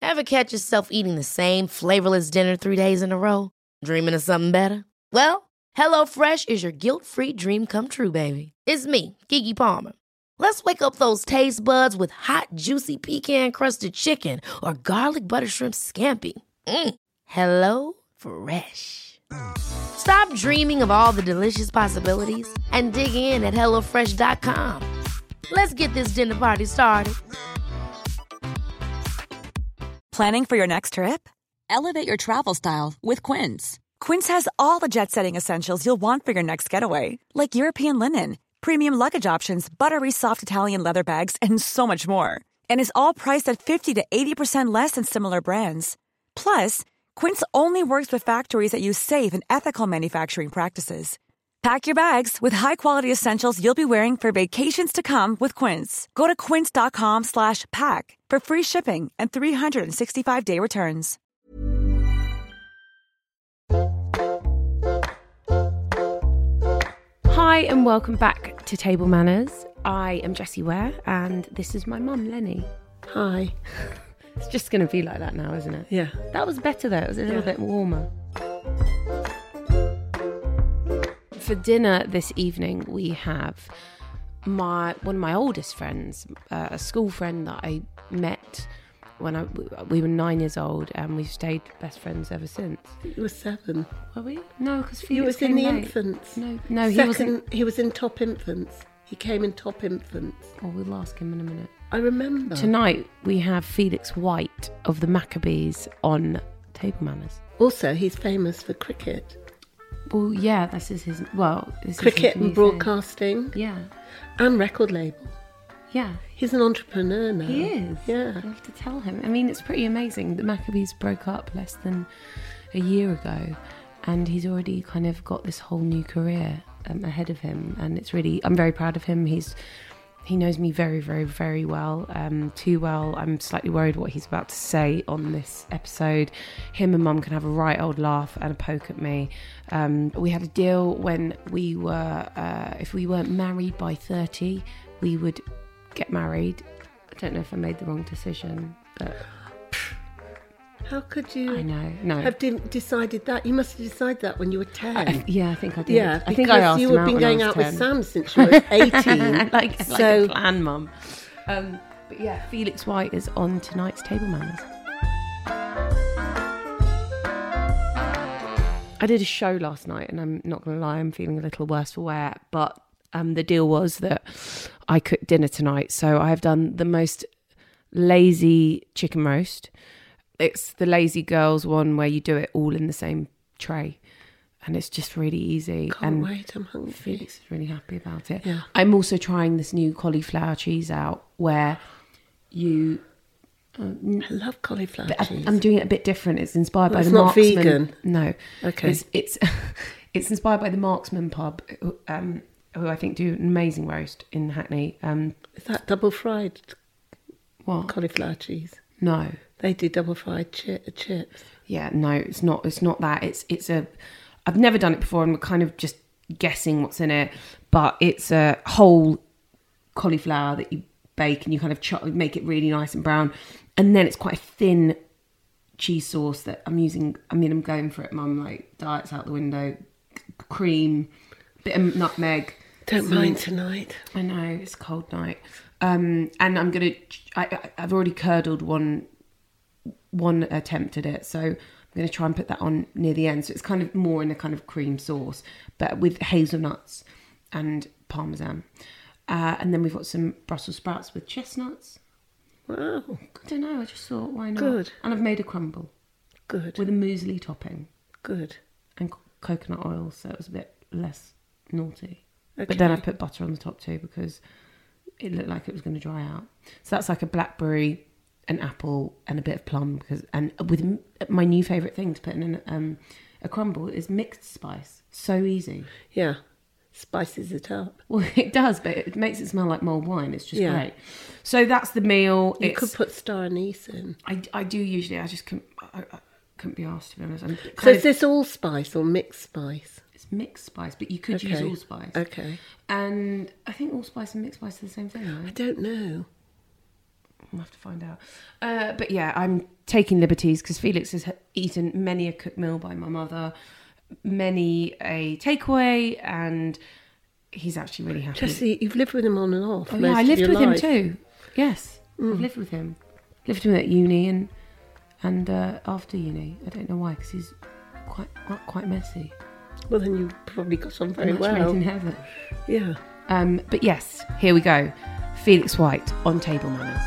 Ever catch yourself eating the same flavorless dinner 3 days in a row? Dreaming of something better? Well, HelloFresh is your guilt-free dream come true, baby. It's me, Keke Palmer. Let's wake up those taste buds with hot, juicy pecan-crusted chicken or garlic butter shrimp scampi. Hello Fresh. Stop dreaming of all the delicious possibilities and dig in at HelloFresh.com. Let's get this dinner party started. Planning for your next trip? Elevate your travel style with Quince. Quince has all the jet-setting essentials you'll want for your next getaway, like European linen, premium luggage options, buttery soft Italian leather bags, and so much more. And is all priced at 50 to 80% less than similar brands. Plus, Quince only works with factories that use safe and ethical manufacturing practices. Pack your bags with high-quality essentials you'll be wearing for vacations to come with Quince. Go to quince.com/pack for free shipping and 365-day returns. Hi and welcome back to Table Manners. I am Jessie Ware and this is my mum, Lenny. Hi. It's just going to be like that now, isn't it? Yeah. That was better though. It was a little bit warmer. For dinner this evening, we have one of my oldest friends, a school friend that I met when we were 9 years old, and we've stayed best friends ever since. You were 7. Were we? No, because He was in the infants. No, he wasn't. He was in top infants. He came in top infants. Oh, we'll ask him in a minute. I remember. Tonight we have Felix White of the Maccabees on Table Manners. Also, he's famous for cricket. Well, yeah, this is his. Well, this Cricket is his and broadcasting. Yeah, And record label. yeah. He's an entrepreneur now. He is. Yeah. I have to tell him. I mean, it's pretty amazing. The Maccabees broke up less than a year ago, and he's already kind of got this whole new career ahead of him. And it's really, I'm very proud of him. He knows me very, very, very well. Too well. I'm slightly worried what he's about to say on this episode. Him and Mum can have a right old laugh and a poke at me. We had a deal when we were, if we weren't married by 30, we would get married. I don't know if I made the wrong decision, but How could you I know. No. have decided that? You must have decided that when you were 10. Yeah, I think I did. Yeah, I think I asked you him have been when going I was out 10. with Sam since you were 18. like So- a plan, Mum. But yeah, Felix White is on tonight's Table Manners. I did a show last night, and I'm not going to lie, I'm feeling a little worse for wear. But the deal was that I cooked dinner tonight, so I have done the most lazy chicken roast. It's the Lazy Girls one where you do it all in the same tray, and it's just really easy. Can't wait, I'm hungry. Felix is really happy about it. Yeah. I'm also trying this new cauliflower cheese out where you... I love cauliflower cheese. I'm doing it a bit different. It's inspired by It's the not Marksman. vegan? No. Okay. It's inspired by the Marksman pub, who I think do an amazing roast in Hackney. Is that double fried What? cauliflower cheese? No. They do double fried chips. Yeah, no, it's not. It's not that. It's a. I've never done it before, and we're kind of just guessing what's in it. But it's a whole cauliflower that you bake, and you kind of make it really nice and brown, and then it's quite a thin cheese sauce that I'm using. I mean, I'm going for it, Mum. Like, diet's out the window. Cream, bit of nutmeg. Don't mind tonight. I know, it's a cold night. And I'm gonna. I've already curdled one attempt at it, so I'm going to try and put that on near the end, so it's kind of more in a kind of cream sauce, but with hazelnuts and parmesan, and then we've got some Brussels sprouts with chestnuts. Wow. I don't know, I just thought, why not? Good. And I've made a crumble Good. with a muesli topping Good. and coconut oil, so it was a bit less naughty. Okay. But then I put butter on the top too because it looked like it was going to dry out. So that's like a blackberry, an apple, and a bit of plum. And with my new favourite thing to put in a crumble is mixed spice. So easy. Yeah. Spices it up. Well, it does, but it makes it smell like mulled wine. It's just Yeah. great. So that's the meal. You could put star anise in. I do usually. I just couldn't. I couldn't be asked, to be honest. So is this allspice or mixed spice? It's mixed spice, but you could use allspice. Okay. And I think allspice and mixed spice are the same thing, I right? don't know. We'll have to find out. But yeah, I'm taking liberties because Felix has eaten many a cooked meal by my mother, many a takeaway, and he's actually really happy. Jessie, you've lived with him on and off. Oh, yeah, I lived with him too. Yes, I've lived with him. Lived with him at uni and after uni. I don't know why, because he's quite messy. Well, then you probably got on very Much well. made in heaven. Yeah. But yes, here we go. Felix White on Table Manners.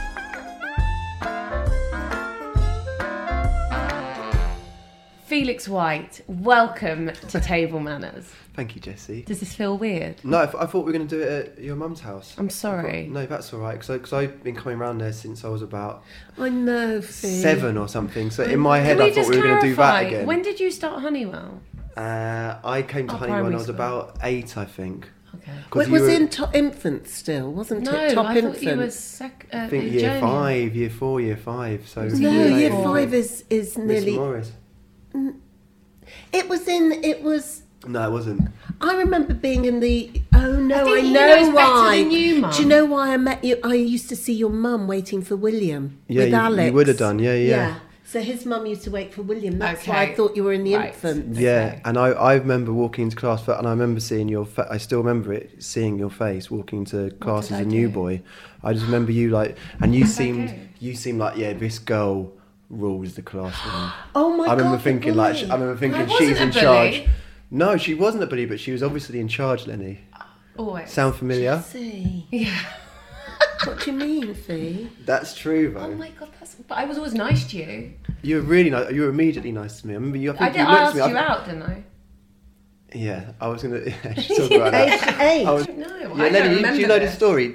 Felix White, welcome to Table Manners. Thank you, Jessie. Does this feel weird? No, I thought we were going to do it at your mum's house. I'm sorry. No, that's all right, because I've been coming around there since I was about I know, Fee. 7 or something. So in my head, Can I we thought just we were going to do that clarify, again. When did you start Honeywell? I came to Oh, Honeywell when I was primary about 8, I think. Okay. 'Cause Well, it was you were- in top infant still, wasn't No, it? Top I infant. thought you were I think year junior. 5, year 4, year 5. So No, Year year four. 5 is Miss nearly. Morris. It was. No, it wasn't. I remember being in the. Oh no, think I he know knows better why. than you, Mum. Do you know why I met you? I used to see your mum waiting for William Yeah, with you Alex. would have done, yeah. So his mum used to wait for William. That's why Okay. I thought you were in the Right. infant. Yeah, and I remember walking into class, and I remember seeing your I still remember it, seeing your face walking into class did as I a new do? boy. I just remember you and you did I do? seemed like, yeah, this girl rules the classroom. Oh my I remember God, thinking the like, bully. I remember thinking I wasn't she's a in bully. charge. No, she wasn't a bully, but she was obviously in charge, Lenny. Always. Sound familiar? See, Yeah. what do you mean, Fee? That's true, though. Oh my God, but I was always nice to you. You were really nice. You were immediately nice to me. I remember you. I I think did. you I looked asked at me. you out, didn't I? Yeah, I was gonna. Yeah, she's talking about that. Age. I was, No, Yeah, I don't Lenny, remember do you know the this. story?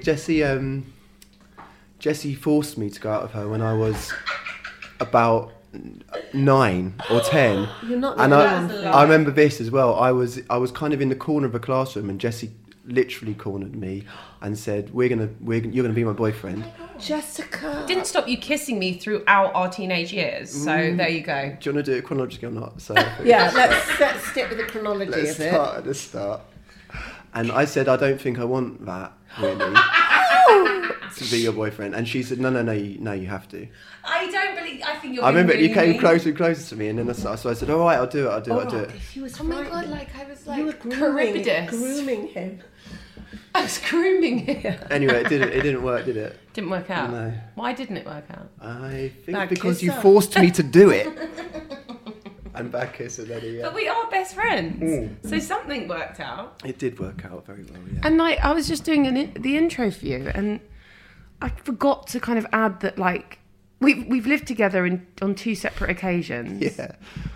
Jessie forced me to go out with her when I was about 9 or 10. You're not And the I only one. I remember this as well. I was kind of in the corner of the classroom, and Jessie literally cornered me and said, you're gonna be my boyfriend." Jessica. Didn't stop you kissing me throughout our teenage years. So there you go. Do you want to do it chronologically or not? So Yeah, let's stick with the chronology let's of it. start at the start. And I said, "I don't think I want that really to be your boyfriend." And she said, "No, you have to." I don't believe. I think you're. I remember being you came really closer and closer to me, and then so I said, "All right, I'll do it. I'll do it." She was mean. Oh my God! frightening. Like I was You were like grooming Charybdis. him. I was grooming him. Anyway, it didn't work, did it? Didn't work out. No. Why didn't it work out? I think Bad because you kisser. forced me to do it. And bad kiss and then yeah. But we are best friends, so something worked out. It did work out very well, yeah. And like I was just doing the intro for you, and I forgot to kind of add that like we've lived together on 2 separate occasions. Yeah.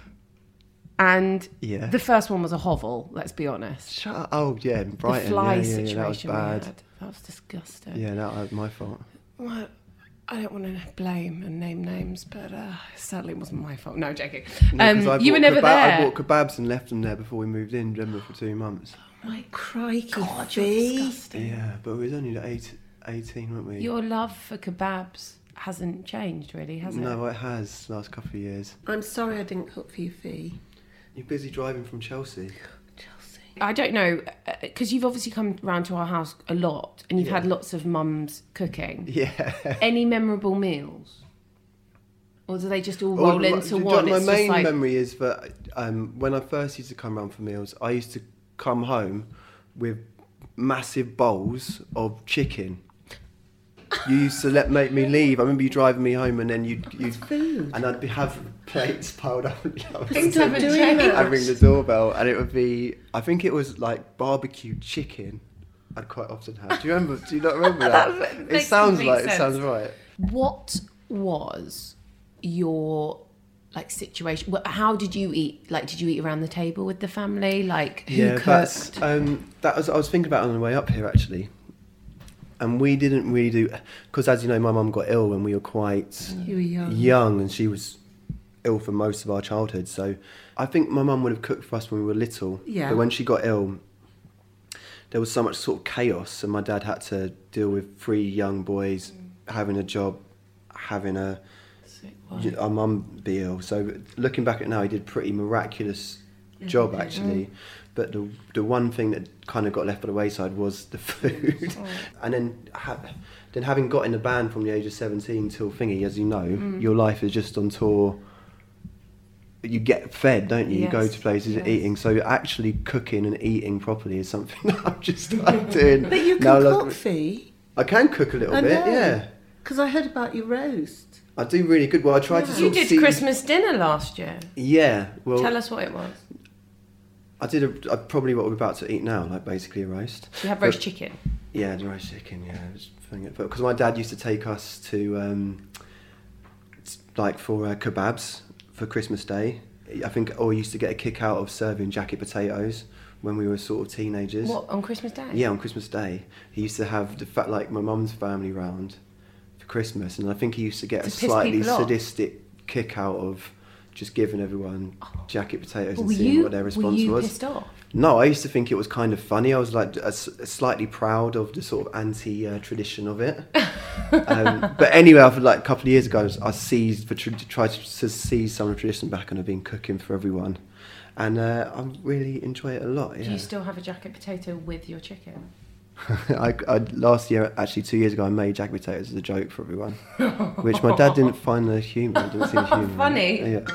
And Yeah. the first one was a hovel. Let's be honest. Shut up. Oh yeah, in Brighton. The fly yeah, situation that was we bad. had. That was disgusting. Yeah, that was my fault. Well, I don't want to blame and name names, but sadly it wasn't my fault. No, joking. No, 'cause I You were bought never there. I bought kebabs and left them there before we moved in Denver for 2 months. My crikey, God, you're Fee. disgusting. Yeah, but we was only 18, weren't we? Your love for kebabs hasn't changed, really, has it? No, it has last couple of years. I'm sorry I didn't cook for you, Fee. You're busy driving from Chelsea. Chelsea. I don't know, because you've obviously come round to our house a lot, and you've had lots of mum's cooking. Yeah. Any memorable meals? Or do they just all roll into Do you know one? what It's my just main like, memory is that when I first used to come round for meals, I used to come home with massive bowls of chicken. You used to make me leave. I remember you driving me home, and then you'd and I'd have plates piled up. Things haven't doing changed. that. I'd ring the doorbell, and it would be. I think it was like barbecued chicken. I'd quite often have. Do you remember? Do you not remember that? That It makes sounds complete like sense. it sounds right. What was your like situation? How did you eat? Like, did you eat around the table with the family? Like, who that's cooked? that was. I was thinking about it on the way up here actually, and we didn't really do because, as you know, my mum got ill when we were quite You were young. young, and she was ill for most of our childhood. So I think my mum would have cooked for us when we were little. Yeah. But when she got ill, there was so much sort of chaos, and my dad had to deal with 3 young boys having a job, having our mum be ill. So looking back at it now, he did pretty miraculous job actually. But the one thing that kind of got left by the wayside was the food. And then having got in the band from the age of 17 till thingy, as you know, your life is just on tour. You get fed, don't you? You go to places eating. So actually cooking and eating properly is something that I've just started doing. But you can cook, Fee. I can cook a little bit, yeah. Because I heard about your roast. I do really good. Well, I tried to You did Christmas dinner last year. Yeah. Well, tell us what it was. I did probably what we're about to eat now, like basically a roast. So you have roast chicken? Yeah, the roast chicken, yeah. Because my dad used to take us to, for kebabs for Christmas Day. I think I used to get a kick out of serving jacket potatoes when we were sort of teenagers. What, on Christmas Day? Yeah, on Christmas Day. He used to have my mum's family round for Christmas, and I think he used to get a slightly sadistic kick out of just giving everyone jacket potatoes and seeing what their response was. Were you pissed off? No, I used to think it was kind of funny. I was like slightly proud of the sort of anti-tradition of it. But anyway, after like a couple of years ago, I tried to seize some of the tradition back, and I've been cooking for everyone. And I really enjoy it a lot, yeah. Do you still have a jacket potato with your chicken? I last year, actually 2 years ago, I made jacket potatoes as a joke for everyone, which my dad didn't find the humour. Didn't see the humour. Funny. Yeah.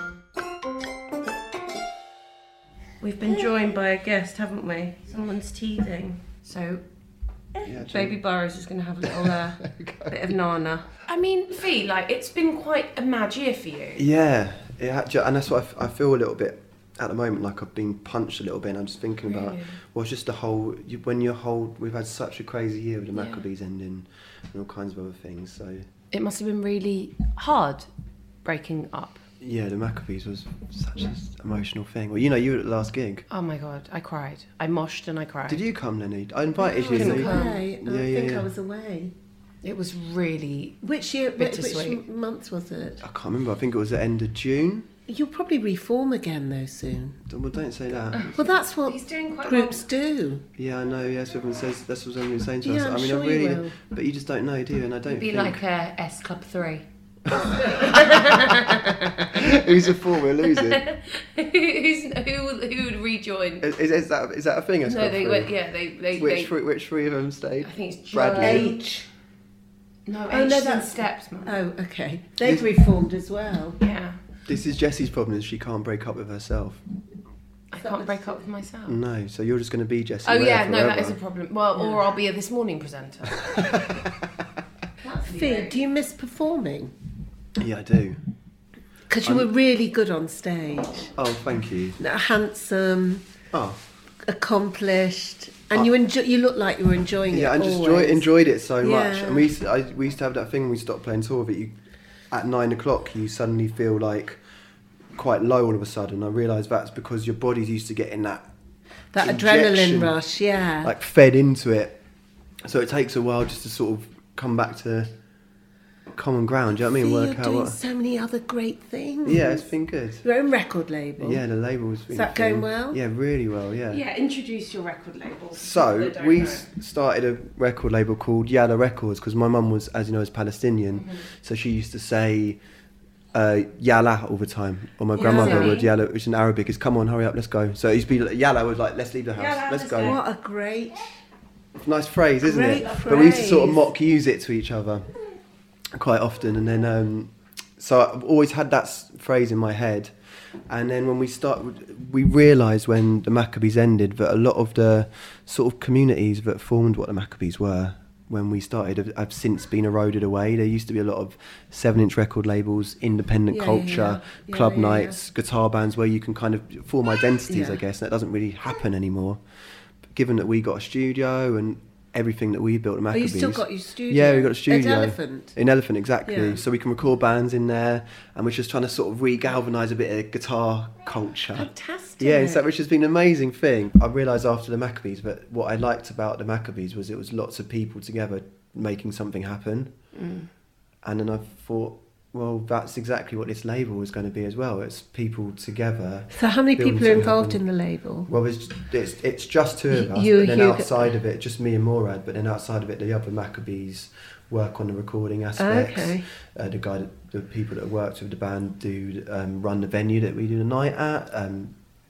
We've been joined by a guest, haven't we? Someone's teething. So, Baby Burrows is going to have a little bit of Nana. I mean, Fee, like, it's been quite a mad year for you. Yeah, and that's what I feel a little bit at the moment, like I've been punched a little bit, and I'm just thinking about, well, it's just we've had such a crazy year with the Maccabees ending and all kinds of other things, so. It must have been really hard breaking up. Yeah, the Maccabees was such an emotional thing. Well, you know, you were at the last gig. Oh my God, I cried. I moshed and I cried. Did you come, Lenny? I invited you. I think I was away. It was really Which year? bittersweet. Which month was it? I can't remember. I think it was the end of June. You'll probably reform again though soon. Well, don't say that. Well, that's what He's doing quite groups do. Yeah, I know. Yes, everyone says that's what everyone's saying to us. Yeah, I'm I mean, sure I you really, will. but you just don't know, do you? And I don't Be think. like a S Club 3. Who's a four? We're losing. Who would rejoin? Is that a thing? No, they went. Yeah, they. Which three of them stayed? I think it's Bradley. H. No, Oh, H no, and that's- Steps, man. Oh, okay. They've reformed as well. Yeah, This is Jessie's problem: is she can't break up with herself. I can't break up with myself. No, so you're just going to be Jessie. Oh Ware yeah, no, that forever. is a problem. Well, or I'll be a This Morning presenter. Fee, do you miss performing? Yeah, I do. Because you were really good on stage. Oh, thank you. Handsome, Oh, accomplished, and you look like you were enjoying it. yeah, I just always. enjoyed it so much. Yeah. And we used to have that thing when we stopped playing tour that at 9 o'clock you suddenly feel like quite low all of a sudden. I realised that's because your body's used to getting that adrenaline injection, rush, yeah. like fed into it. So it takes a while just to sort of come back to common ground. Do you know what I mean? You're Work out doing what. so many other great things. Yeah, it's been good. Your own record label. Yeah, the label's been. Is that going well? Yeah, really well. Yeah. Yeah, introduce your record label. So we started a record label called Yalla Records because my mum was, as you know, is Palestinian, so she used to say Yalla all the time, or my grandmother would Yalla, which in Arabic is "come on, hurry up, let's go." So it used to be like, Yalla was like, "Let's leave the house, Yalla, let's let's go." go. What a great... Nice phrase, isn't Great it? But we used to sort of phrase. mock use it to each other quite often, and then so I've always had that phrase in my head. And then when we realised when the Maccabees ended that a lot of the sort of communities that formed what the Maccabees were when we started have since been eroded away. There used to be a lot of 7-inch record labels, independent culture, club nights, guitar bands where you can kind of form identities, I guess. That doesn't really happen anymore. But given that we got a studio and everything that we built at Oh, Maccabees. you still got your studio? Yeah, we got a studio. At Elephant? In Elephant, exactly. Yeah. So we can record bands in there, and we're just trying to sort of re-galvanise a bit of guitar culture. Fantastic. Yeah, so, which has been an amazing thing. I realised after the Maccabees that what I liked about the Maccabees was it was lots of people together making something happen. And then I thought, well, that's exactly what this label is going to be as well. It's people together. So how many building people are something involved happen. in the label? Well, it's just two of us, You, but then Hugo- outside of it, just me and Morad, but then outside of it, the other Maccabees work on the recording aspects. Okay. The people that worked with the band do run the venue that we do the night at.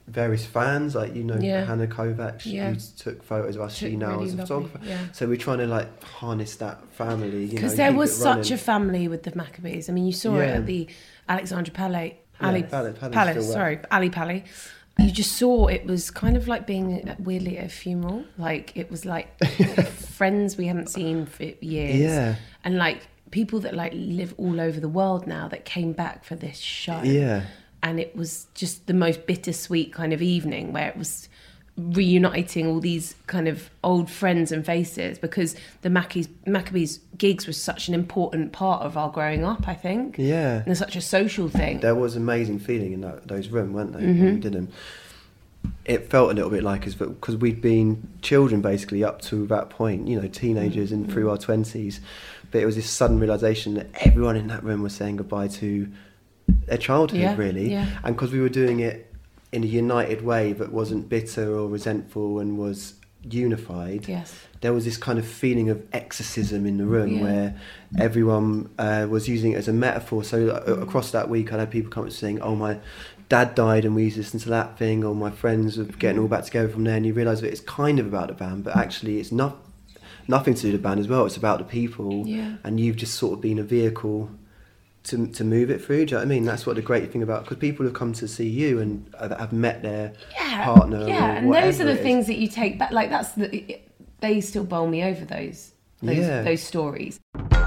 various fans, like Yeah. Hannah Kovacs, Yeah. who took photos of us. She now Really is a lovely, photographer. yeah. So we're trying to like harness that family. Because there was such running. a family with the Maccabees. I mean, you saw it Yeah. at the Alexandra Palace Palace, still sorry, Ali Pali. You just saw it was kind of like being weirdly at a funeral. Like it was like friends we haven't seen for years. Yeah. And like people that like live all over the world now that came back for this show. Yeah. And it was just the most bittersweet kind of evening where it was reuniting all these kind of old friends and faces, because the Maccabees gigs was such an important part of our growing up, I think. Yeah. And it's such a social thing. There was amazing feeling in those rooms, weren't they? When we did them. It felt a little bit like us, because we'd been children basically up to that point, teenagers and through our 20s. But it was this sudden realisation that everyone in that room was saying goodbye to their childhood, really. Yeah. And because we were doing it in a united way that wasn't bitter or resentful and was unified, Yes. there was this kind of feeling of exorcism in the room, Yeah. where everyone was using it as a metaphor. So across that week I had people come up saying, oh, my dad died and we used to listen to that thing, or my friends were getting all back together from there, and you realise that it's kind of about the band, but actually it's nothing to do with the band as well. It's about the people, Yeah. and you've just sort of been a vehicle to move it through. Do you know what I mean? That's what the great thing about, because people have come to see you and have met their partner. Yeah, or and those are whatever the it is. things that you take back. Like they still bowl me over those stories.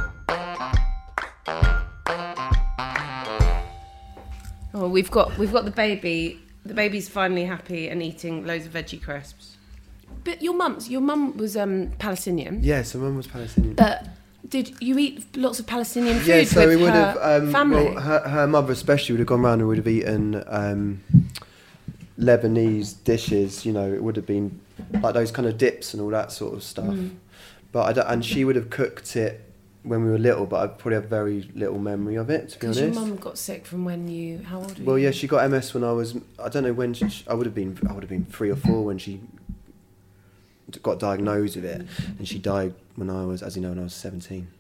Oh, we've got the baby. The baby's finally happy and eating loads of veggie crisps. But your mum was Palestinian. Yeah, so Mum was Palestinian. But did you eat lots of Palestinian food Yeah, so with we would her have. family? Well, her mother especially would have gone round and would have eaten Lebanese dishes. It would have been like those kind of dips and all that sort of stuff. But and she would have cooked it when we were little, but I probably have very little memory of it, to be honest. Because your mum got sick from when you... How old were you? Well, yeah, she got MS when I was... I don't know when... I would have been 3 or 4 when she got diagnosed with it, and she died when I was 17.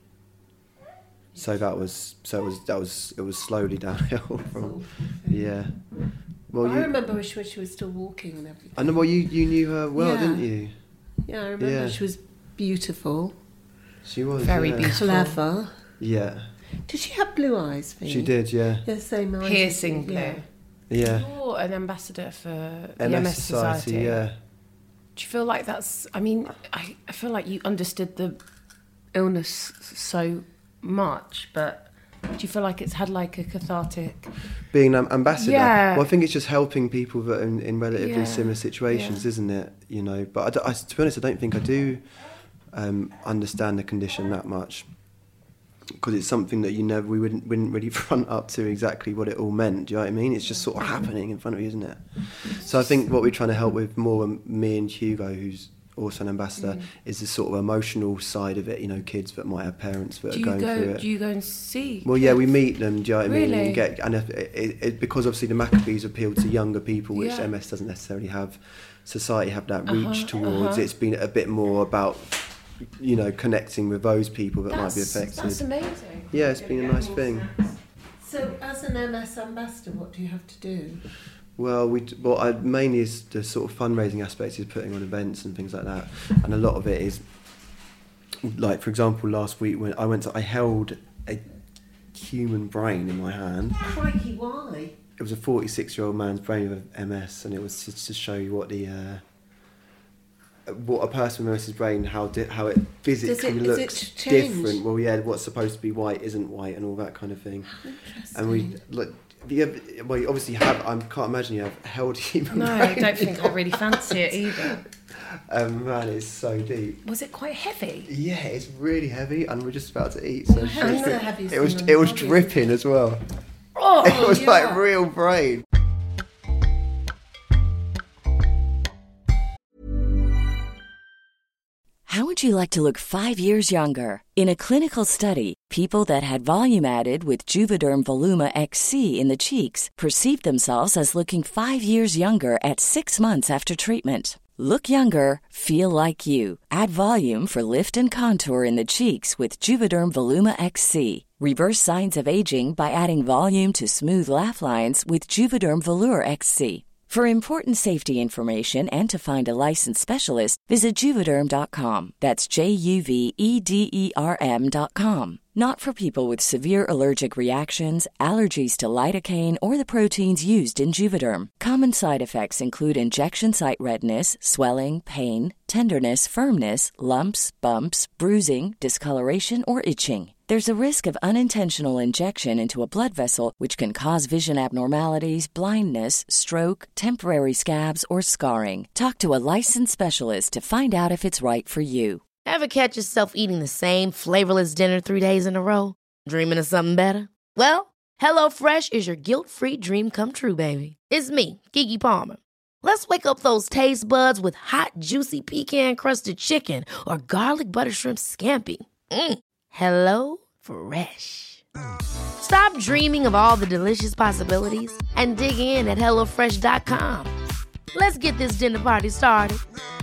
So it was slowly downhill from... Yeah. Well, I remember when she was still walking and everything. I know. Well, you knew her well, Yeah. didn't you? Yeah, I remember Yeah. she was beautiful, She was Very yeah. beautiful. clever. Yeah, Did she have blue eyes? Vee? she did. Yeah, Yeah, same eyes. Piercing blue. Yeah. yeah. You're an ambassador for the MS MS Society. Yeah. Do you feel like that's... I mean, I feel like you understood the illness so much, but do you feel like it's had like a cathartic... Being an ambassador. Yeah. Well, I think it's just helping people that are in relatively Yeah. similar situations, isn't it? But to be honest, I don't think I do understand the condition that much, because it's something that we wouldn't really front up to exactly what it all meant. Do you know what I mean? It's just sort of happening in front of you, isn't it? So I think what we're trying to help with more, me and Hugo, who's also an ambassador, is the sort of emotional side of it. Kids that might have parents that are going through it. Do you go and see? Well, yeah, we meet them. Do you know what I mean? Really? And if because obviously the Maccabees appeal to younger people, which Yeah. MS doesn't necessarily have. Society have that reach towards. It's been a bit more about, connecting with those people that might be affected. That's amazing. Yeah, it's been a nice thing. So, as an MS ambassador, what do you have to do? Well, mainly is the sort of fundraising aspect is putting on events and things like that, and a lot of it is, like for example, last week when I held a human brain in my hand. Crikey, why? It was a 46-year-old man's brain with MS, and it was to show you what a person with MS's brain, how it physically is looks it changed? different. Well, yeah, what's supposed to be white isn't white, and all that kind of thing. And we you obviously have. I can't imagine you have held human No, brain. I don't think I really fancy it either. Man, it's so deep. Was it quite heavy? Yeah, it's really heavy, and we're just about to eat. So How's the heaviest it was thing on the body? dripping as well. Oh, It was like real brain. How would you like to look 5 years younger? In a clinical study, people that had volume added with Juvederm Voluma XC in the cheeks perceived themselves as looking 5 years younger at 6 months after treatment. Look younger, feel like you. Add volume for lift and contour in the cheeks with Juvederm Voluma XC. Reverse signs of aging by adding volume to smooth laugh lines with Juvederm Volure XC. For important safety information and to find a licensed specialist, visit Juvederm.com. That's JUVEDERM.com. Not for people with severe allergic reactions, allergies to lidocaine, or the proteins used in Juvederm. Common side effects include injection site redness, swelling, pain, tenderness, firmness, lumps, bumps, bruising, discoloration, or itching. There's a risk of unintentional injection into a blood vessel, which can cause vision abnormalities, blindness, stroke, temporary scabs, or scarring. Talk to a licensed specialist to find out if it's right for you. Ever catch yourself eating the same flavorless dinner 3 days in a row? Dreaming of something better? Well, HelloFresh is your guilt-free dream come true, baby. It's me, Keke Palmer. Let's wake up those taste buds with hot, juicy pecan-crusted chicken or garlic butter shrimp scampi. Hello Fresh. Stop dreaming of all the delicious possibilities and dig in at HelloFresh.com. Let's get this dinner party started.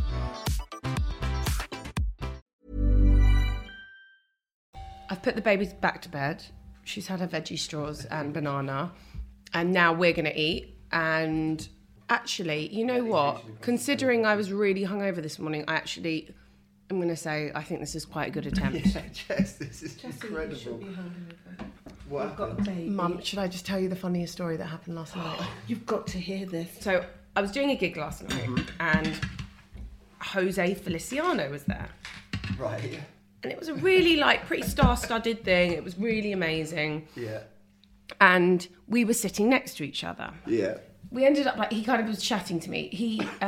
I've put the baby back to bed. She's had her veggie straws and banana. And now we're going to eat. And actually, you know what? Considering I was really hungover this morning, I'm going to say I think this is quite a good attempt. Yeah, Jess, this is incredible. What happened? Mum, should I just tell you the funniest story that happened last night? You've got to hear this. So I was doing a gig last night and Jose Feliciano was there. Right. And it was a really pretty star-studded thing. It was really amazing. Yeah. And we were sitting next to each other. Yeah. We ended up he kind of was chatting to me.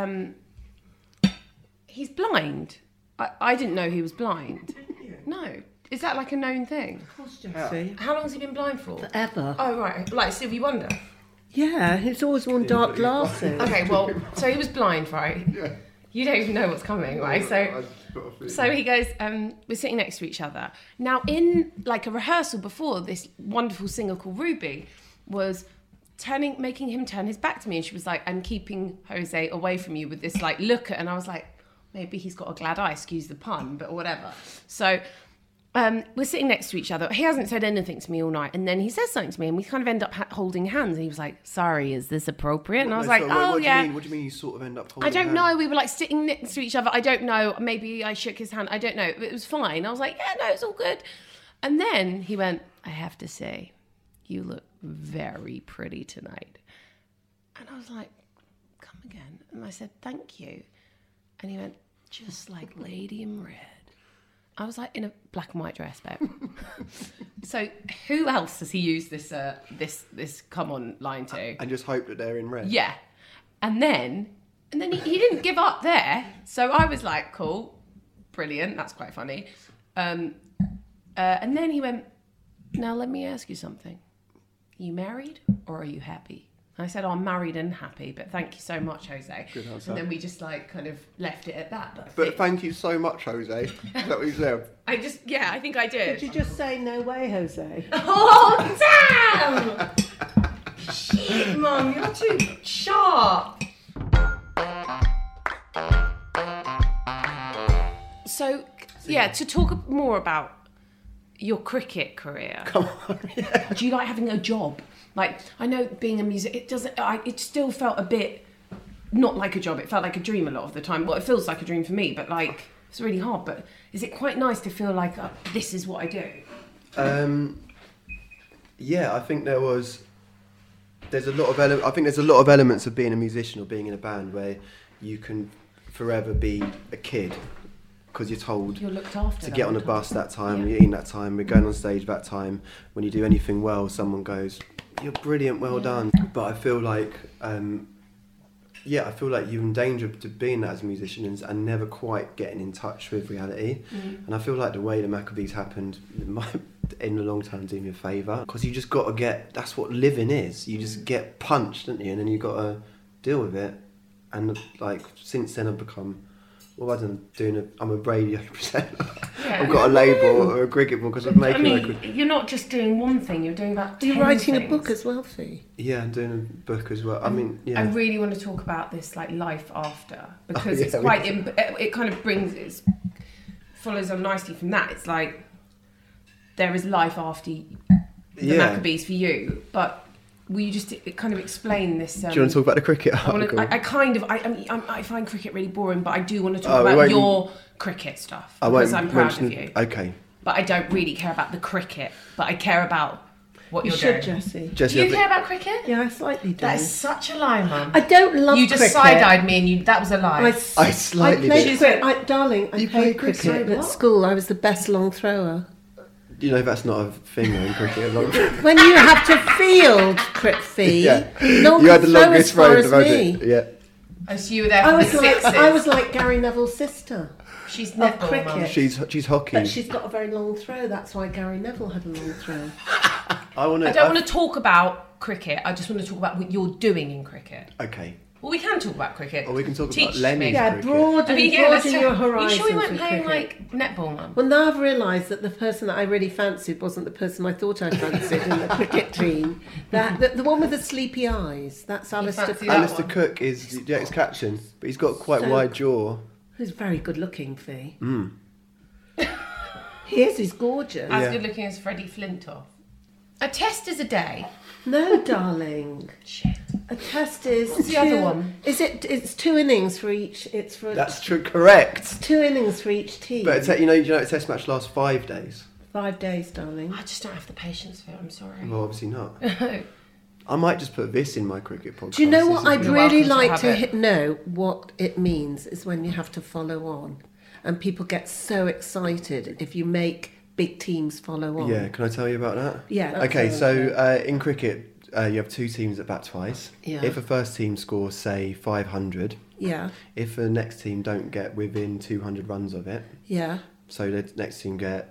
He's blind. I didn't know he was blind. No. Is that like a known thing? Of course, Jessie. How long has he been blind for? Forever. Oh, right. Like Stevie Wonder? Yeah, he's always worn dark glasses. Okay, well, so he was blind, right? Yeah. You don't even know what's coming, right? So he goes, we're sitting next to each other. Now, in a rehearsal before, this wonderful singer called Ruby was making him turn his back to me. And she was like, I'm keeping Jose away from you with this look at, and I was like, maybe he's got a glad eye, excuse the pun, but whatever. So we're sitting next to each other. He hasn't said anything to me all night. And then he says something to me and we kind of end up holding hands. And he was like, sorry, is this appropriate? And I was like, what yeah. What do you mean you sort of end up holding I don't hands? know. We were sitting next to each other. I don't know. Maybe I shook his hand. I don't know. It was fine. I was like, yeah, no, it's all good. And then he went, I have to say, you look very pretty tonight. And I was like, come again. And I said, thank you. And he went, just like Lady in Red. I was like, in a black and white dress, babe. So who else does he use this come on line to? And just hope that they're in red. Yeah. And then he didn't give up there. So I was like, cool, brilliant, that's quite funny. And then he went, now let me ask you something. Are you married or are you happy? And I said, I'm married and happy, but thank you so much, Jose. Good answer. And then we just kind of left it at that. But thank you so much, Jose. Is that what you said? I think I did. Did you just say no way, Jose? Oh, damn! Shit, Mum, you're too sharp. So, yeah, to talk more about your cricket career. Come on, yeah. Do you like having a job? I know being a musician, it still felt a bit not like a job. It felt like a dream a lot of the time. Well, it feels like a dream for me, but it's really hard. But is it quite nice to feel like this is what I do? Yeah, I think there's a lot of elements of being a musician or being in a band where you can forever be a kid because you're told you're looked after to get on a bus that time, yeah. You're eating that time, we're going on stage that time. When you do anything well, someone goes, "You're brilliant, well done." But I feel like, you're in danger to being that as a musician and never quite getting in touch with reality. And I feel like the way the Maccabees happened might, in the long term, do me a favour. Because you just got to that's what living is. You just get punched, don't you? And then you got to deal with it. And since then I've become... Well, I'm a radio presenter. Yeah. I've got a label or a cricket book because I'm making... you're not just doing one thing, you're doing about 10 You're writing things. a book as well, Fee? Yeah, I'm doing a book as well. I mean, yeah. I really want to talk about this, life after, because it's quite... it kind of follows on nicely from that. It's there is life after the Maccabees for you, but will you just kind of explain this? Do you want to talk about the cricket article? I find cricket really boring, but I do want to talk about your cricket stuff because I'm proud of you. Okay. But I don't really care about the cricket, but I care about what you're doing. Jessie. Do you care about cricket? Yeah, I slightly do. That is such a lie, Mum. I don't love You just cricket. side-eyed me and that was a lie. I slightly played did. Darling, I played cricket at school. I was the best long thrower. You know that's not a thing though in cricket. When you have to field fee, no one you had can the throw longest as far throw as in the me. budget. Yeah. Oh, so you were there for the sixes. I was like Gary Neville's sister. She's of netball, cricket. Mum. She's hockey. But she's got a very long throw. That's why Gary Neville had a long throw. I don't want to talk about cricket. I just want to talk about what you're doing in cricket. Okay. Well, we can talk about cricket. Or we can talk Teach about Lenny's me. cricket. Broaden your horizons. You sure we weren't with playing cricket. like netball, Mum? Well, now I've realised that the person that I really fancied wasn't the person I thought I fancied in the cricket team. The one with the sleepy eyes. That's Alistair fancy Cook. that Alistair Cook is the ex-captain, but he's got quite wide jaw. Who's very good looking, Fee. He is, he's gorgeous. As good looking as Freddie Flintoff. A test is a day. No, darling. Shit. A test is. What's the other one? It's 2 innings for each. It's for. That's true, correct. 2 innings for each team. But you know, a test match lasts 5 days. 5 days, darling. I just don't have the patience for it. I'm sorry. Well, obviously not. I might just put this in my cricket podcast. Do you know what I'd You're really welcome to like have to know what it means is when you have to follow on, and people get so excited if you make big teams follow on. Yeah, can I tell you about that? Yeah. Okay, so in cricket, you have 2 teams that bat twice. Yeah. If a first team scores, say, 500, Yeah. if the next team don't get within 200 runs of it, Yeah. so the next team get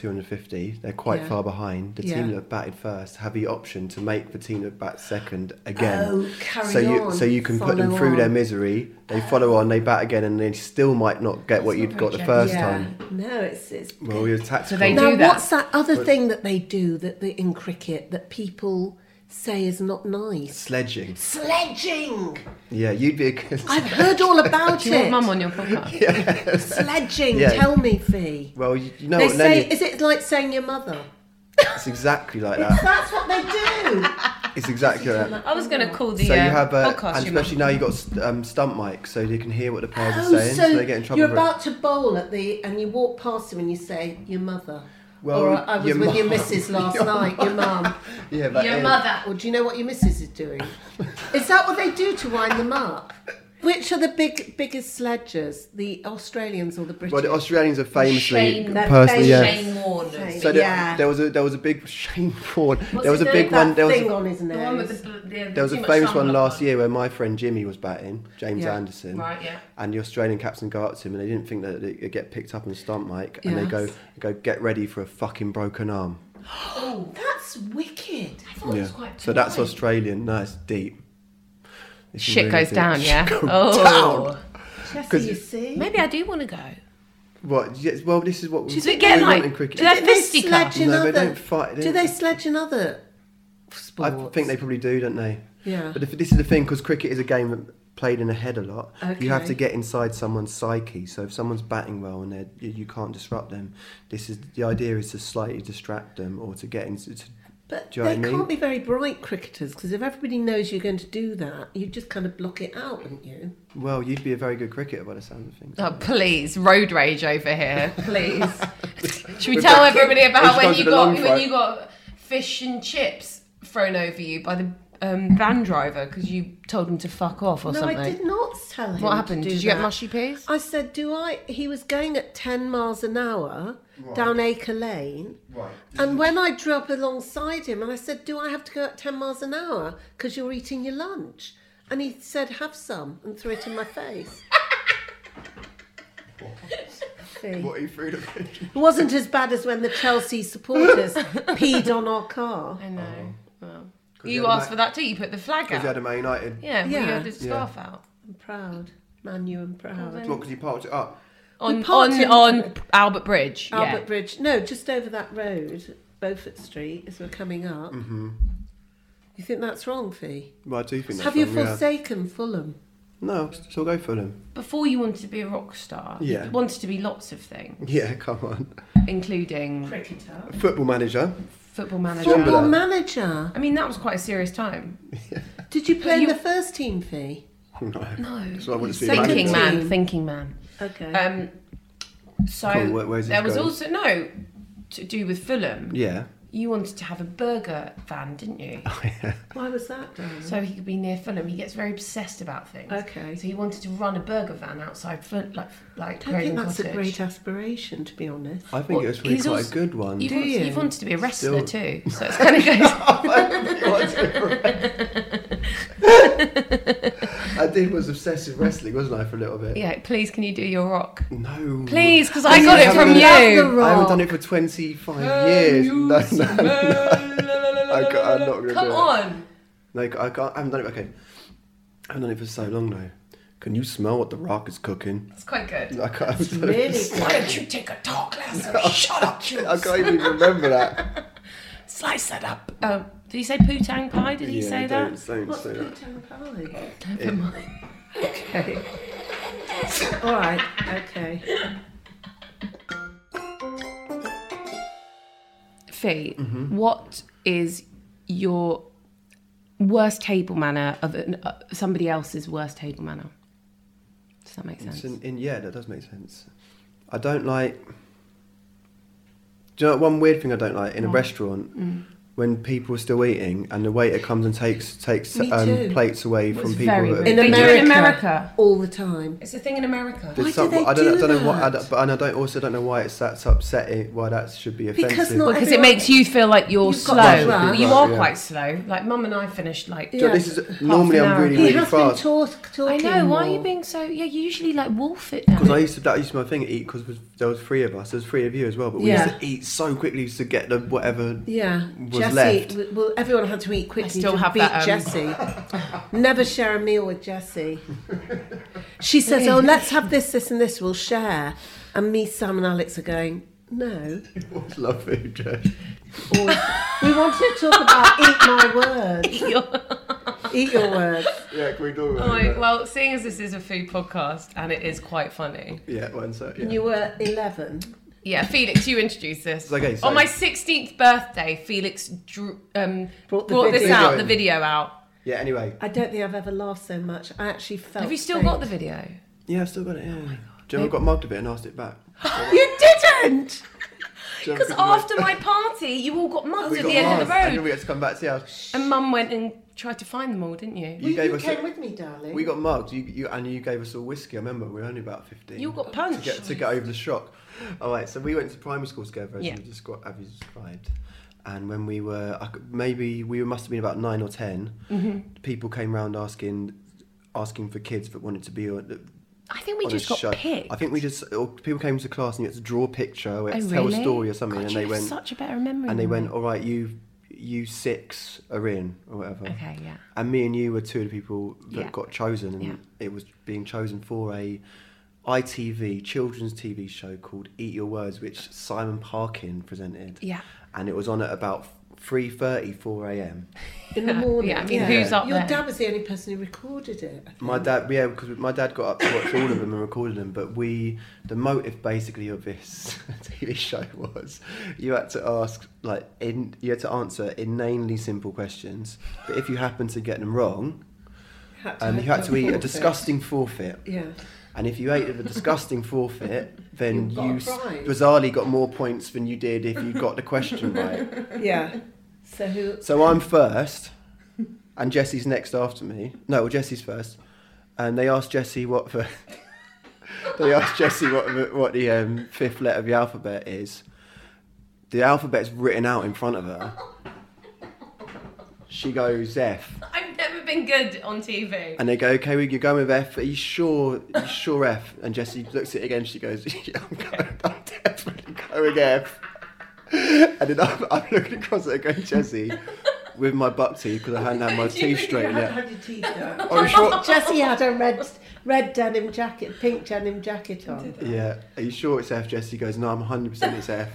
250, they're quite Yeah. far behind. The Yeah. team that batted first have the option to make the team that bat second again. Oh, carry So you on, can put them follow through their on. misery. They follow on, they bat again, and they still might not get what you'd got the first Yeah. time. No, it's. Well, you're tactical. they Now, do that. what's that other thing that they do in cricket that people say is not nice? Sledging. Sledging. Yeah, you'd be a good. I've heard all about Do you want it. Mum on your podcast? Sledging. Yeah. Tell me, Fee. Well, you know They what, say, Lenny? is it like saying your mother? It's exactly like that. That's what they do. It's exactly like that. I was going to call the So you have, podcast. and your especially mum. now you've got stump mics, so you can hear what the players are Oh, saying, so they get in trouble. you're for it. about to bowl and you walk past him and you say, your mother. Well, or I was your with your mum. missus last Your night, your mum. Yeah, but Your mother. Or do you know what your missus is doing? Is that what they do to wind them up? Which are the biggest sledgers, the Australians or the British? Well, the Australians are famously, Shane- personally, They're yeah. Shane Warne. Shane. So Yeah. there was a big Shane Warne. What's There was a his big name? one. There That was thing on his nose. The one with the there was too a much famous sun one on last the- year where my friend Jimmy was batting, James Yeah. Anderson. Right, yeah. And the Australian captain go up to him and they didn't think that it'd get picked up on stump mic, and Yes. they go get ready for a fucking broken arm. That's wicked. I thought it was quite So that's polite. Australian. No, it's deep. It's Shit really goes deep. down, yeah? Shit goes Oh. down. Jessie, you see? Maybe I do want to go. What? Yeah, well, this is what we Does it get we like... want in cricket. Do they Do they fisticuff? sledge in No, they other? don't fight. Do they sledge in other sports? I think they probably do, don't they? Yeah. But this is the thing, because cricket is a game that played in the head a lot. You have Okay. to get inside someone's psyche. So if someone's batting well and you can't disrupt them, the idea is to slightly distract them or to get into. But Do you know they what I mean? can't be very bright cricketers because if everybody knows you're going to do that, you just kind of block it out, wouldn't you? Well, you'd be a very good cricketer by the sound of things. Oh, please. Road rage over here. Please. Should we With tell the- everybody about Which when goes you with the long got fight. fish and chips thrown over you by the van driver because you told him to fuck off or No, something? I did not tell him. What happened? To do Did you get that. mushy peas? I said, he was going at 10 miles an hour down Acre Lane. Right. And when I drew up alongside him and I said, do I have to go at 10 miles an hour because you're eating your lunch? And he said, have some, and threw it in my face. See? What are you through the pitch? It wasn't as bad as when the Chelsea supporters peed on our car. I know. Well, you you had a asked for that too. You put the flag Because you had out. a Man United. Yeah, we Yeah. had the scarf out. I'm proud. Man, you and proud. What, because you parked it up? On parked in- on Albert Bridge. Albert Yeah. Bridge. No, just over that road, Beaufort Street, as we're coming up. Mm-hmm. You think that's wrong, Fee? Well, I do think that's Have you wrong, yeah. forsaken Fulham? No, still go for them. Before you wanted to be a rock star, Yeah. you wanted to be lots of things, Yeah, come on. including Cricketer. Football manager, football manager. Football manager. I mean, that was quite a serious time. Did you play in the first team, Fee? No. So I want to see Thinking man. man. Thinking man. Okay. So Cool, where's there this was going? also to do with Fulham. Yeah. You wanted to have a burger van, didn't you? Why was that done? So he could be near Fulham. He gets very obsessed about things. Okay. So he wanted to run a burger van outside Fulham, like I don't Graydon think that's Cottage. a great aspiration, to be honest. I think it was really he's quite also- a good one. You've wanted to be a wrestler Still- too, so it's kind of I did was obsessive wrestling, wasn't I, for a little bit? Yeah, please, can you do your rock? No. Please, because I got it from love the you. I haven't rock. done it for 25 years. No. I'm not going to Come do it. on. No, I can't. I haven't done it. Okay. I haven't done it for so long now. Can you smell what the Rock is cooking? It's quite good. I can't. It's really Why don't you take a talk lesson? Shut up, Jules. I can't even remember that. Slice that up. Oh, did he say poo-tang pie? Did he say that? Don't What's say that. Poo-tang pie? Never mind. Okay. All right. Okay. Fee, what is your worst table manner of somebody else's worst table manner? Does that make sense? Yeah, that does make sense. I don't like. Do you know one weird thing I don't like in a restaurant? When people are still eating and the waiter comes and takes Me too. plates away from people. very that are- rude. In They do America, it in America. all the time. It's a thing in America. There's Why do they I don't do know what, that? and I don't know why that's upsetting. Why that should be offensive. Because not Because it everyone- makes you feel like you're You've got to slow. rush. You are Yeah. quite slow. Like Mum and I finished like. Do you know, this is normally an I'm hour. really He really has been fast. talking. I know. Why are you more. being so? Yeah, you usually like wolf it down. Because that used to be my thing. Eat because there was three of us. There's three of you as well. But we Yeah. used to eat so quickly to get the whatever. Yeah, was Jessie. left. Well, everyone had to eat quickly still to have beat that, Jessie. Never share a meal with Jessie. She says, "Oh, let's have this, and this. We'll share." And me, Sam, and Alex are going, "No." Always love food, Jess. Or, we wanted to talk about eat my words. Eat your words. Yeah, can we talk Oh about my, that? well, seeing as this is a food podcast and it is quite funny. Yeah, one sec. Yeah. You were 11. Yeah, Felix, you introduced this. Okay, so- On my 16th birthday, Felix brought the this video out, in. the video out. Yeah. Anyway. I don't think I've ever laughed so much. I actually felt. Have you still faint. got the video? Yeah, I've still got it. Yeah. Do you know I got mugged a bit and asked it back? You didn't. Do you Because remember after my party, you all got mugged we at got the end of the mugged, and then road. we had to come back to the house. And Mum went and tried to find them all, didn't you? You gave us. came with me, darling. We got mugged. You gave us all whiskey. I remember we were only about 15. You got punched. to get over the shock. All right, so we went to primary school together, as Yeah. you described. And when we were, must have been about 9 or 10. Mm-hmm. People came round asking for kids that wanted to be on. I think we on just a got show. picked. I think or people came to class and you had to draw a picture, or you had Oh, to tell a really? story or something, God, and you they have went. such a better memory. And they than went, me. all right, you 6 are in, or whatever. Okay, yeah. And me and you were two of the people that Yeah. got chosen, and Yeah. it was being chosen for a ITV children's TV show called Eat Your Words, which Simon Parkin presented. Yeah. And it was on at about 3:30, 4 a.m. in the morning. Yeah, I mean, who's up Your there? dad was the only person who recorded it. I think. My dad, because my dad got up to watch all of them and recorded them. But the motive basically of this TV show was you had to ask you had to answer inanely simple questions. But if you happened to get them wrong, you had to eat a disgusting forfeit. Yeah. And if you ate a disgusting forfeit, then You got a you prize. bizarrely got more points than you did if you got the question right. Yeah. So who? So I'm first, and Jessie's next after me. No, well, Jessie's first. And they asked Jessie what the fifth letter of the alphabet is. The alphabet's written out in front of her. She goes F. I've never been good on TV. And they go, okay, you're going with F. Are you sure F? And Jessie looks at it again. She goes, yeah, I'm definitely going F. And then I'm looking across at her going, Jessie, with my buck teeth, because I hadn't had my teeth straightened You yet. hadn't had your teeth done. I'm sure. Jessie had a red denim jacket, pink denim jacket on. Yeah. Are you sure it's F? Jessie goes, no, I'm 100% it's F.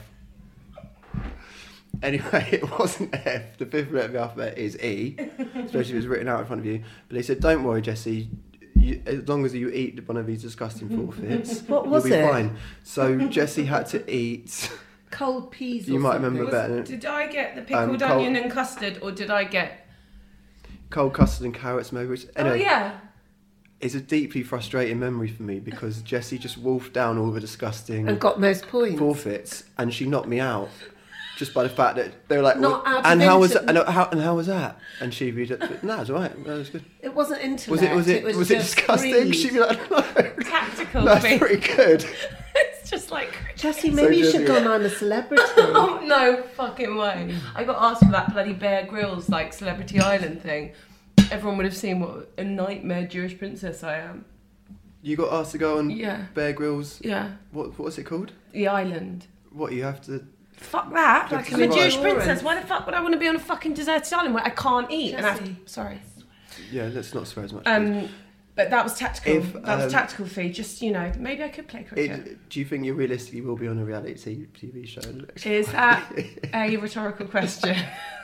Anyway, it wasn't F. The fifth letter of the alphabet is E, especially if it's written out in front of you. But they said, don't worry, Jessie. As long as you eat one of these disgusting forfeits, What was you'll be it? fine. So Jessie had to eat Cold peas. You or might something. remember better. Did I get the pickled cold- onion and custard, or did I get... Cold custard and carrots, maybe. Which, anyway, Oh, yeah. It's a deeply frustrating memory for me because Jessie just wolfed down all the disgusting And got most points. forfeits, and she knocked me out just by the fact that they were like, Not out of and how was intent. and how was that? And she'd be just, no, it's all right. That was good. It wasn't intellect. Was it just disgusting? greed. She'd be like, no, Tactical. that's thing. pretty good. It's just like... Jessie, maybe you Jessie- should go on I'm a Celebrity. Oh, no fucking way. I got asked for that bloody Bear Grylls, like, Celebrity Island thing. Everyone would have seen what a nightmare Jewish princess I am. You got asked to go on Yeah. Bear Grylls. Yeah. What's it called? The island. What you have to? Fuck that. Like I'm a a Jewish surprise. princess. Why the fuck would I want to be on a fucking deserted island where I can't eat? And I have to, Jessie. sorry. Yeah, let's not swear as much. But that was tactical. If, that was tactical fee. Just, you know, maybe I could play cricket. Do you think you realistically will be on a reality TV show? Is that a rhetorical question?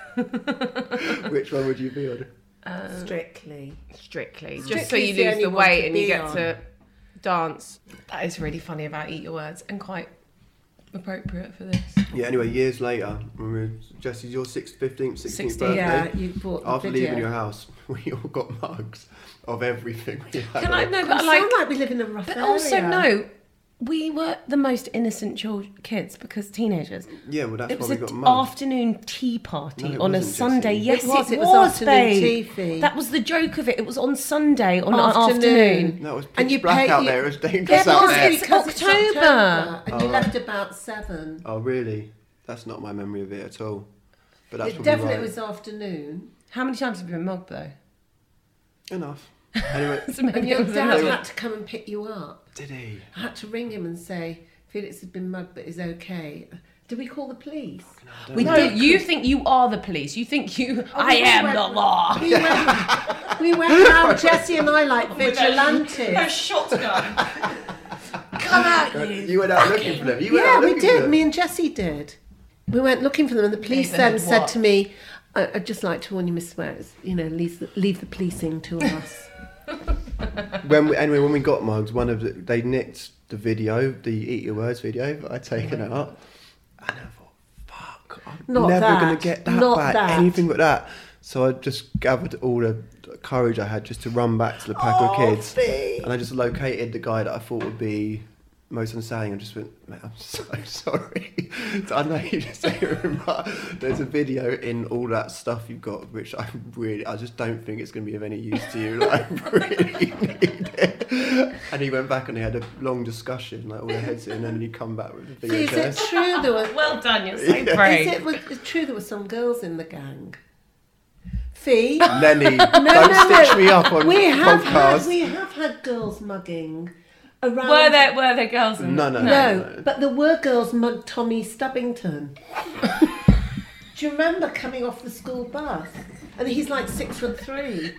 Which one would you be on? Strictly. Strictly. Just Strictly's so you the lose only the one weight to and you be get on. to dance. That is really funny about Eat Your Words and quite appropriate for this. Yeah. Anyway, years later, when we were, Jessie's your 15th, 16th 16th, birthday. Yeah, you bought the After video. leaving your house, we all got mugs of everything we had. Can I know? It But like, sound like we live in a rough but area. also no. We were the most innocent kids because teenagers. Yeah, well, that's It was why we an got mugs. afternoon tea party No, it on a wasn't, Sunday. Jessie. Yes, It was. it It was, was afternoon babe. tea fee. That was the joke of it. It was on Sunday on an afternoon. No, it was And pitch you black pay- out you- there. It was dangerous Yeah, out because there. it's Because October. and you left about 7. Oh, really? That's not my memory of it at all. But that's It probably definitely right. was afternoon. How many times have you been mugged though? Enough. Anyway, So maybe And your it was dad enough. had to come and pick you up. did he? I had to ring him and say, Felix has been mugged but is okay. Did we call the police? We no, you think you are the police. You think you... I we am went- the law. We went around, Jessie and I, like vigilantes. shotgun. Come out, you. You went out looking for them. You went Yeah, out we looking for did. them. Me and Jessie did. We went looking for them, and the police then David, said what? to me, "I'd just like to warn you, Miss Swears, you know, leave the policing to us." When we got mugs, they nicked the video, the Eat Your Words video that I'd taken out, and I thought, fuck, I'm Not never that. going to get that Not back, that. anything but that. So I just gathered all the courage I had just to run back to the pack of kids, and I just located the guy that I thought would be most understanding, and just went, mate, I'm so sorry. So I know you just say but there's a video in all that stuff you've got, which I just don't think it's going to be of any use to you. Like, I really need it. And he went back and he had a long discussion, like all the heads in, and then he come back with the Is it VHS. true there were? Well done, you're so brave. Is it true there were some girls in the gang? Fee? Lenny, No, don't stitch me up on we have podcasts. had girls mugging around. Were there girls in No. No, but there were girls mugged Tommy Stubbington. Do you remember coming off the school bus? And he's like 6'3".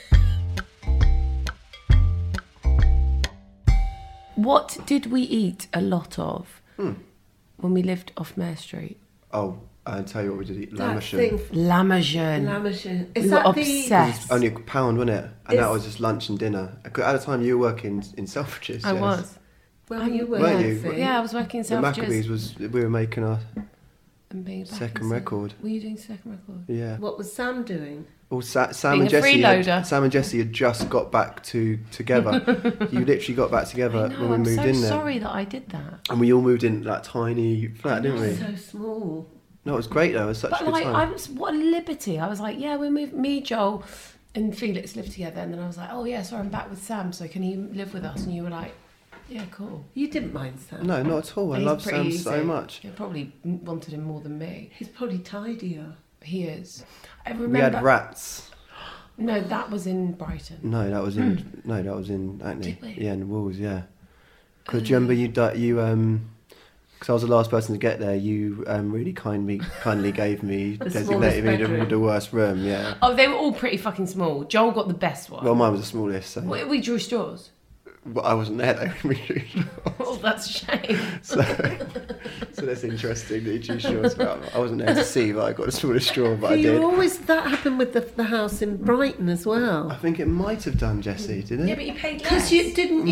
What did we eat a lot of when we lived off Mare Street? Oh, I'll tell you what we did eat. That Lamashun. thing, Lamajun. Lamashun. We Is were that obsessed. Only £1, wasn't it? And that It's- was just lunch and dinner. 'Cause at the time you were working in Selfridges. I yes. was. Where were you Weren't working? you? Fee? Yeah, I was working in The Maccabees Selfridges. we were making our And being back second in record. Were you doing second record? Yeah. What was Sam doing? Well, Sam Being and a Jessie. freeloader. Sam and Jessie had just got back together. You literally got back together I know, when we I'm moved so in there, sorry that I did that. and we all moved in that tiny flat, didn't we? So small. No, it was great though. It was such But a good like, time. I was what a liberty. I was like, yeah, we moved. Me, Joel, and Felix lived together, and then I was like, oh yeah, sorry, I'm back with Sam. So can he live with us? And you were like, yeah, cool. You didn't mind Sam. No, not at all. I And he's love pretty Sam easy. so much. You probably wanted him more than me. He's probably tidier. He is. I remember. We had rats. No, that was in Brighton. No, that was in Hackney. Did we? Yeah, in Wolves. Yeah. Because do you remember because I was the last person to get there. You really kindly gave me designated smallest me bedroom. the worst room. Yeah. Oh, they were all pretty fucking small. Joel got the best one. Well, mine was the smallest. So. We drew straws. But I wasn't there though. Oh, that's a shame. So that's interesting that you're too sure about. I wasn't there to see, but I got a smaller straw, but I did. That happened with the house in Brighton as well. I think it might have done, Jessie, didn't it? Yeah, but you paid Because less.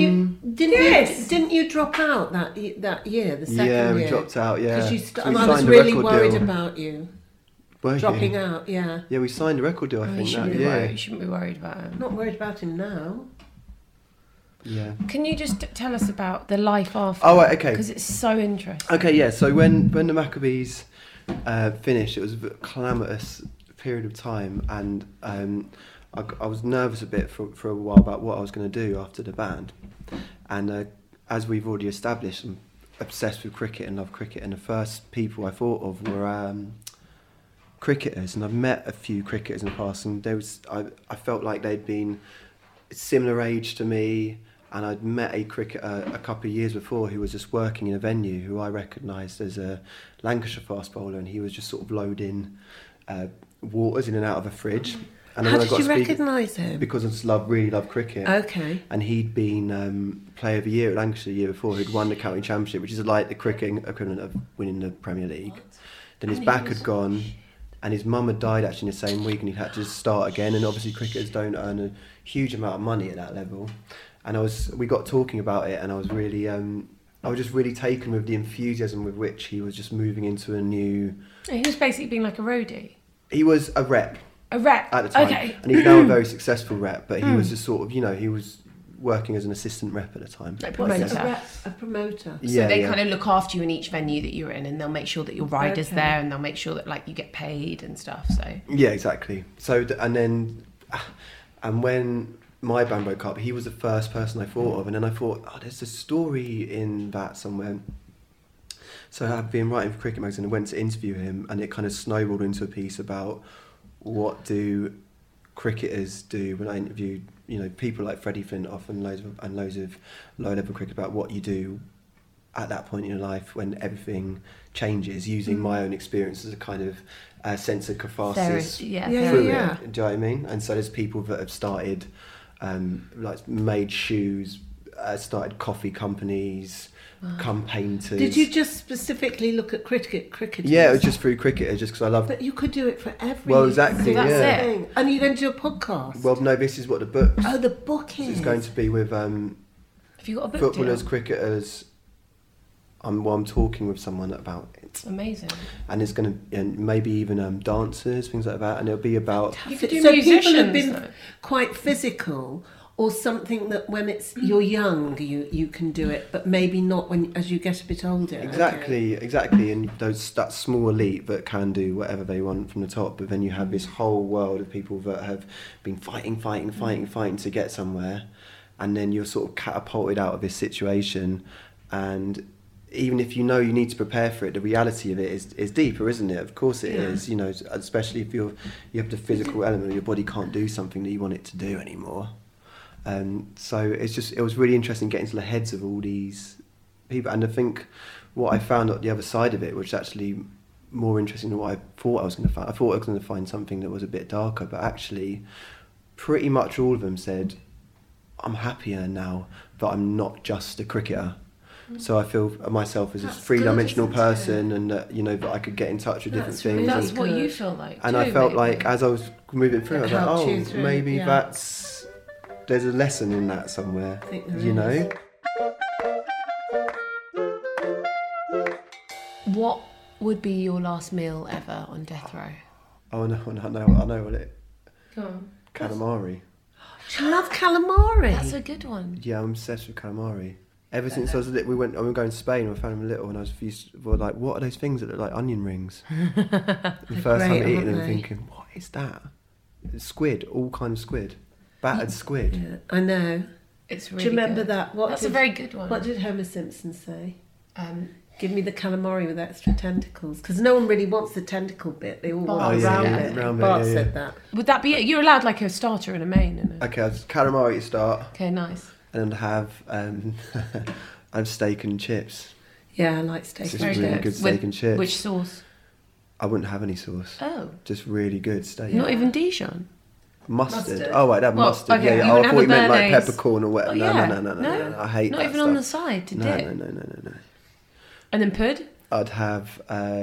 didn't you drop out that year, the second year? Yeah, we dropped out. Yeah, Because So we I was signed a really record worried deal. about you Were you? dropping out. Yeah, Yeah, we signed a record deal. I Oh, you think shouldn't that. be Yeah, worried. You shouldn't be worried about him. not worried about him now. yeah. Can you just tell us about the life after? Oh, right, okay. Because it's so interesting. Okay, yeah. So when the Maccabees finished, it was a calamitous period of time, and I was nervous a bit for a while about what I was going to do after the band. And as we've already established, I'm obsessed with cricket and love cricket. And the first people I thought of were cricketers, and I've met a few cricketers in the past, and I felt like they'd been similar age to me. And I'd met a cricketer a couple of years before who was just working in a venue who I recognised as a Lancashire fast bowler, and he was just sort of loading waters in and out of a fridge. And How when I did got you to speak- recognise him? Because I just really love cricket. Okay. And he'd been Player of the Year at Lancashire the year before, who'd won the county championship, which is like the cricketing equivalent of winning the Premier League. Then his back had gone, and his mum had died actually in the same week, and he had to start again. And obviously cricketers don't earn a huge amount of money at that level. And we got talking about it, and I was just really taken with the enthusiasm with which he was just moving into a new. He was basically being like a roadie. He was a rep A rep. at the time, Okay. and he's now a very successful rep. But he was just sort of, he was working as an assistant rep at the time. Like What's promoter. a promoter? So they kind of look after you in each venue that you're in, and they'll make sure that your rider's Okay. there, and they'll make sure that like you get paid and stuff. So Yeah, exactly. So and when my band broke up, he was the first person I thought of, and then I thought, there's a story in that somewhere. So I've been writing for Cricket Magazine and went to interview him, and it kind of snowballed into a piece about what do cricketers do. When I interviewed, people like Freddie Flintoff and loads of low-level cricket, about what you do at that point in your life when everything changes, using my own experience as a kind of sense of catharsis through Yeah. it. Do you know what I mean? And so there's people that have started, made shoes, started coffee companies, become painters. Did you just specifically look at cricketers? Yeah, it was just through cricket, just because I love. But you could do it for every. Well, exactly, That's yeah. it. thing. And you're going to do a podcast. Well, no, this is what the book. Oh, the book is. It's going to be with have you got a book footballers, deal? cricketers. I'm talking with someone about it, Amazing. and it's going to, and maybe even dancers, things like that, and it'll be about. You could do so people musicians. have been though. quite physical, or something that when you're young you can do it, but maybe not as you get a bit older. Exactly, and that small elite that can do whatever they want from the top, but then you have this whole world of people that have been fighting to get somewhere, and then you're sort of catapulted out of this situation, and even if you need to prepare for it, the reality of it is deeper, isn't it? Of course it is, especially if you have the physical element of your body can't do something that you want it to do anymore. So it was really interesting getting to the heads of all these people, and I think what I found at the other side of it, which is actually more interesting than what I thought I was going to find. I thought I was going to find something that was a bit darker, but actually pretty much all of them said, I'm happier now that I'm not just a cricketer. So I feel myself as a three-dimensional person, and that I could get in touch with different things. That's Really what good. you feel like. And too, I felt maybe. like as I was moving through, I was like, helped you through, maybe yeah. there's a lesson in that somewhere. I think there you know? is. What would be your last meal ever on death row? Oh no, I know what it. Go on. Calamari. I love calamari. That's a good one. Yeah, I'm obsessed with calamari. Ever since I was little, we were going to Spain. I found them little, and I was like, "What are those things that look like onion rings?" The first time great, eating aren't them, they? thinking, "What is that?" It's squid, all kind of squid, battered squid. Yeah, I know. It's Do really you remember good. that? That's a very good one. What did Homer Simpson say? Um, Give me the calamari with extra tentacles, because no one really wants the tentacle bit. They all want Oh, the yeah, round yeah, bit. round bit, Bart yeah, said yeah. that. would that be it? You're allowed like a starter and a main. And a... Okay, calamari to start, Okay, nice. and then have I have steak and chips. Yeah, I like steak. It's and just Very really chips. good steak and chips. Which sauce? I wouldn't have any sauce. Oh, Just really good steak. not even Dijon. Mustard. Oh, I'd have Well, mustard. okay, Yeah. you Oh, I wouldn't thought you have a meant like béarnaise. peppercorn or whatever. No. I hate Not that even stuff. on the side to dip. No. And then pud? I'd have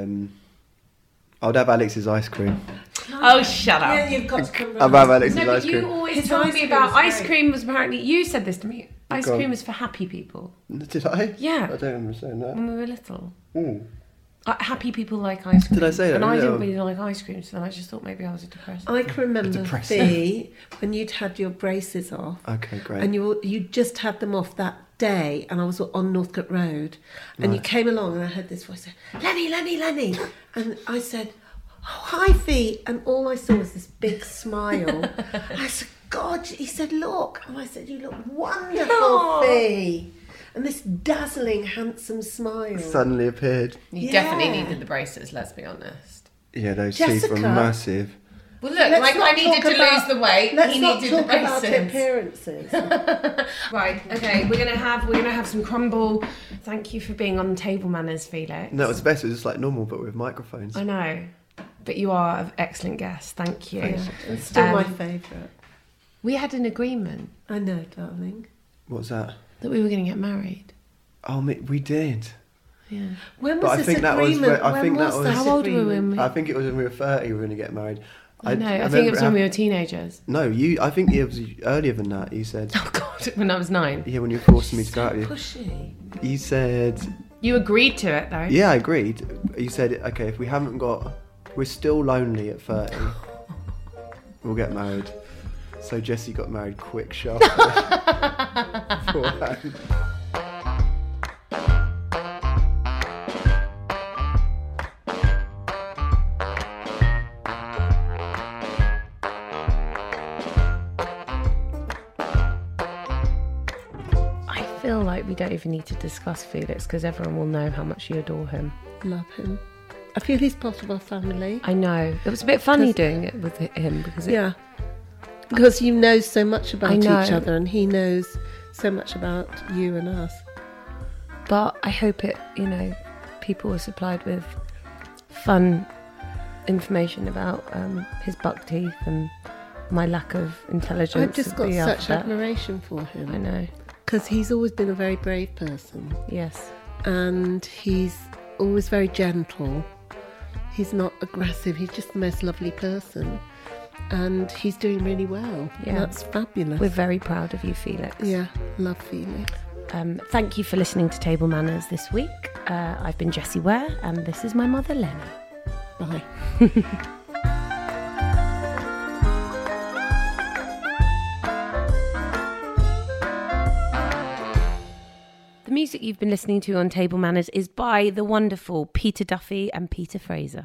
Alex's ice cream. Oh, shut up. Yeah, you've got to come I'd round. have Alex's No, but ice you cream. always His told ice me cream about is ice great. cream was apparently... You said this to me. Ice Go on. cream was for happy people Did I? Yeah. I don't understand that. when we were little. Mm. Happy people like ice cream. Did I say that? And I No. didn't really like ice cream, so then I just thought maybe I was a depressed. I can remember Depressing. Fee, when you'd had your braces off. Okay, great. And you just had them off that day, and I was on Northcote Road, and you came along, and I heard this voice say, Lenny, and I said, oh, hi Fee, and all I saw was this big smile. I said, God, he said, look, and I said, you look wonderful, Aw. Fee, and this dazzling, handsome smile. Suddenly appeared. You Yeah. definitely needed the braces, let's be honest. Yeah, those teeth were Jessica. massive. Well, look, Let's like not I needed talk to about- lose the weight. Let's He not needed talk the about braces. appearances. Right, okay, we're gonna have some crumble. Thank you for being on Table Manners, Felix. No, it was best. It was just like normal, but with microphones. I know, but you are an excellent guest. Thank you. It's still my Um, favourite. We had an agreement I know, darling. What's that? that we were going to get married. Oh, we did. Yeah. When was But I this think that was agreement? where- I think when that was- this How old were we agreement? when we? I think it was when we were 30 we were going to get married. I know. I think remember it was when we were teenagers. No, I think it was earlier than that. You said, Oh God, when I was 9. yeah, when you were forcing me to go out with you. Pushy. You said, You agreed to it though. yeah, I agreed. You said, okay, if we're still lonely at 30, we'll get married. So Jessie got married quick, sharp. beforehand. I feel like we don't even need to discuss Felix because everyone will know how much you adore him. Love him. I feel he's part of our family. I know. It was a bit funny doing it with him because Yeah. Because you know so much about I know. each other, and he knows so much about you and us. But I hope people were supplied with fun information about his buck teeth and my lack of intelligence. I've just of got the such alphabet. admiration for I him. know. Because he's always been a very brave person. Yes. And he's always very gentle. He's not aggressive. He's just the most lovely person. And he's doing really well. Yeah. That's fabulous. We're very proud of you, Felix. Yeah, love Felix. Thank you for listening to Table Manners this week. I've been Jessie Ware, and this is my mother, Lenny. Bye. The music you've been listening to on Table Manners is by the wonderful Peter Duffy and Peter Fraser.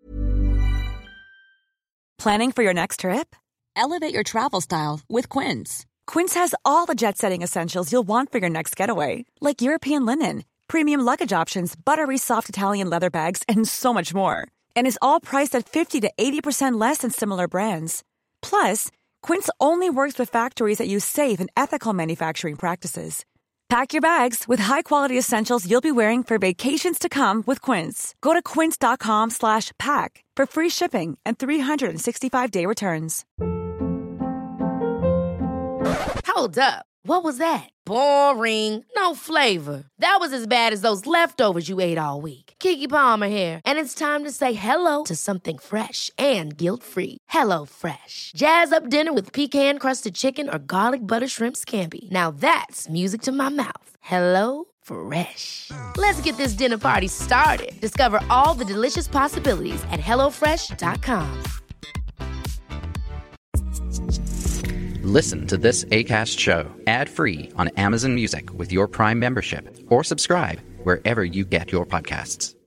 Planning for your next trip? Elevate your travel style with Quince. Quince has all the jet-setting essentials you'll want for your next getaway, like European linen, premium luggage options, buttery soft Italian leather bags, and so much more. And is all priced at 50 to 80% less than similar brands. Plus, Quince only works with factories that use safe and ethical manufacturing practices. Pack your bags with high-quality essentials you'll be wearing for vacations to come with Quince. Go to quince.com/pack for free shipping and 365-day returns. Hold up. What was that? Boring. No flavor. That was as bad as those leftovers you ate all week. Keke Palmer here, and it's time to say hello to something fresh and guilt-free. Hello Fresh. Jazz up dinner with pecan-crusted chicken or garlic butter shrimp scampi. Now that's music to my mouth. Hello Fresh. Let's get this dinner party started. Discover all the delicious possibilities at hellofresh.com. Listen to this Acast show ad-free on Amazon Music with your Prime membership, or subscribe wherever you get your podcasts.